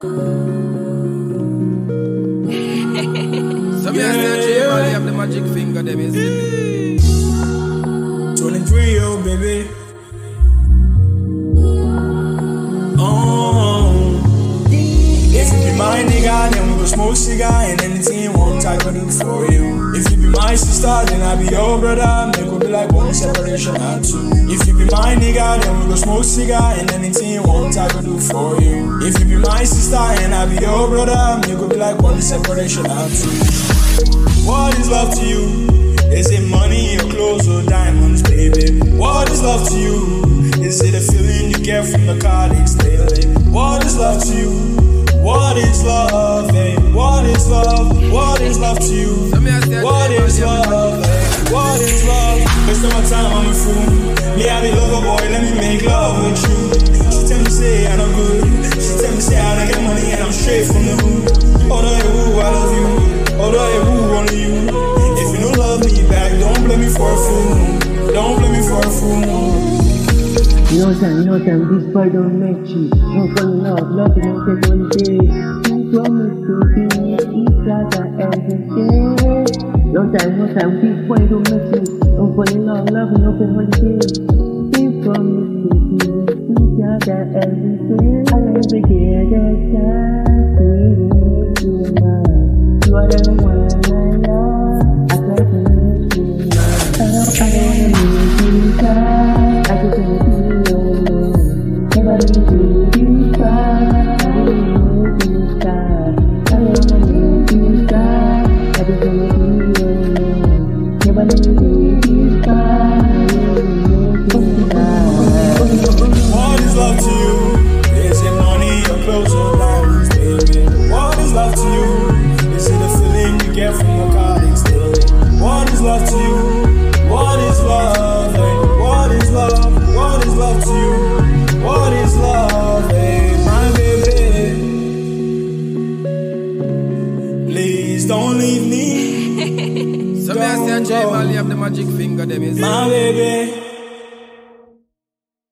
So me I say J Mali have the magic finger, them is it. 23, oh baby. If you be my nigga, then we go smoke cigar and anything you want, I go do for you. If you be my sister, then I be your brother. They go be like one separation or two. If you be my nigga, then we go smoke cigar and anything you want, I go do for you. If you be my sister and I be your brother, they go be like one separation or two. What is love to you? Is it money or clothes or diamonds, baby? What is love to you? Is it a feeling you get from the colleagues daily? What is love to you? What is love, eh? What is love? What is love to you? What is love, eh? What is love? Waste my time, I'm a fool. Me, I be lover boy, let me make love with you. She tell me say I'm not good. She tell me say I don't get money and I'm straight from the hood. Although you, I love you. Although you, only you. If you don't love me back, don't blame me for a fool. Don't blame me for a fool. You know time, this boy don't make you. Don't fall in love you don't take one day. You promise to be each other everything. No time, this boy don't make you. Don't fall in love you don't take one day. You promise to be each other everything. I'll never get that chance to make you mine. You are the one I love. I try to make you mine. I don't wanna make you cry. I just wanna be nobody to be sad. I don't wanna make you sad. I don't wanna make you sad. I just wanna be alone. Nobody to be sad. I don't wanna make you sad. What is love to you? Is it money or clothes or diamonds, baby? What is love to you? Is it a feeling you get from your colleagues daily? What is love to you? What is love, eh? What is love? What is love to you? What is love, eh, my baby? Please don't leave me. So me I say J Mali have the magic finger, them is it. My baby.